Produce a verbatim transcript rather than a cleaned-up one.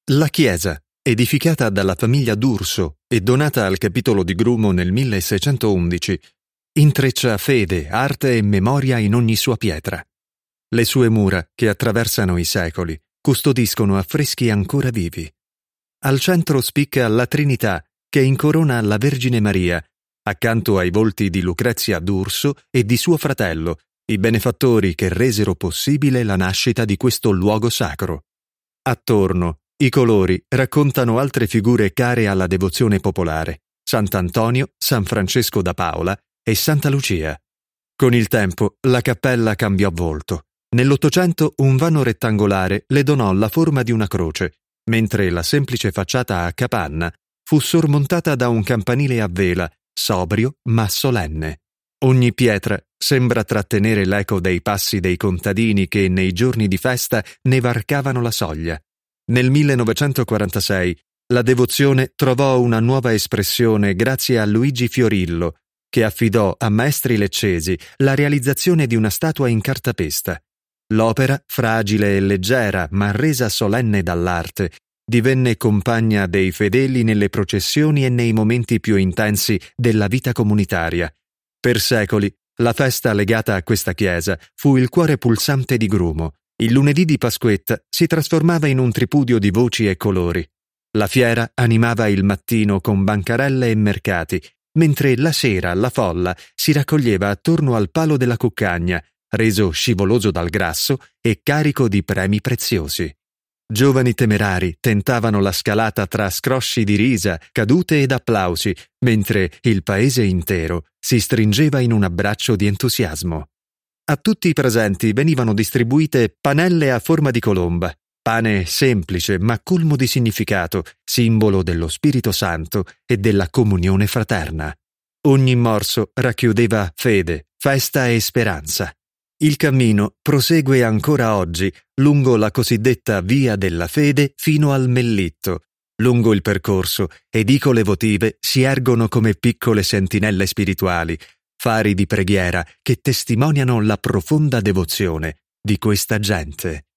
La chiesa, edificata dalla famiglia D'Urso e donata al capitolo di Grumo nel milleseicentoundici, intreccia fede, arte e memoria in ogni sua pietra. Le sue mura, che attraversano i secoli, custodiscono affreschi ancora vivi. Al centro spicca la Trinità, che incorona la Vergine Maria, accanto ai volti di Lucrezia D'Urso e di suo fratello, i benefattori che resero possibile la nascita di questo luogo sacro. Attorno, i colori raccontano altre figure care alla devozione popolare: Sant'Antonio, San Francesco da Paola e Santa Lucia. Con il tempo la cappella cambiò volto. Nell'Ottocento un vano rettangolare le donò la forma di una croce, mentre la semplice facciata a capanna fu sormontata da un campanile a vela, sobrio ma solenne. Ogni pietra sembra trattenere l'eco dei passi dei contadini che nei giorni di festa ne varcavano la soglia. Nel millenovecentoquarantasei la devozione trovò una nuova espressione grazie a Luigi Fiorillo, che affidò a maestri leccesi la realizzazione di una statua in cartapesta. L'opera, fragile e leggera ma resa solenne dall'arte, divenne compagna dei fedeli nelle processioni e nei momenti più intensi della vita comunitaria. Per secoli la festa legata a questa chiesa fu il cuore pulsante di Grumo. Il lunedì di Pasquetta si trasformava in un tripudio di voci e colori. La fiera animava il mattino con bancarelle e mercati, mentre la sera la folla si raccoglieva attorno al palo della cuccagna, reso scivoloso dal grasso e carico di premi preziosi. Giovani temerari tentavano la scalata tra scrosci di risa, cadute ed applausi, mentre il paese intero si stringeva in un abbraccio di entusiasmo. A tutti i presenti venivano distribuite panelle a forma di colomba, pane semplice ma colmo di significato, simbolo dello Spirito Santo e della comunione fraterna. Ogni morso racchiudeva fede, festa e speranza. Il cammino prosegue ancora oggi lungo la cosiddetta Via della Fede fino al Mellitto. Lungo il percorso edicole votive si ergono come piccole sentinelle spirituali, fari di preghiera che testimoniano la profonda devozione di questa gente.